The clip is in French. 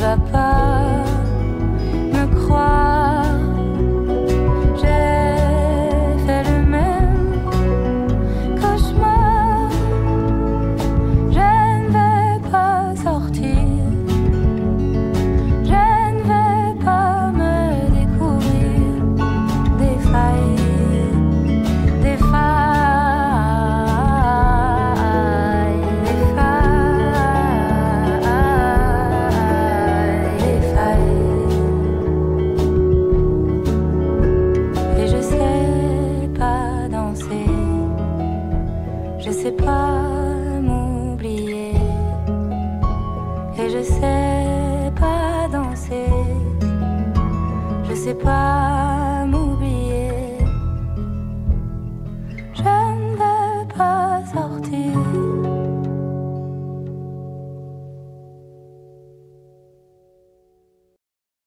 vas pas me croire. J'ai fait le même cauchemar. Je ne vais pas sortir. Je ne vais pas me découvrir des failles, des failles. Je sais pas m'oublier et je sais pas danser. Je sais pas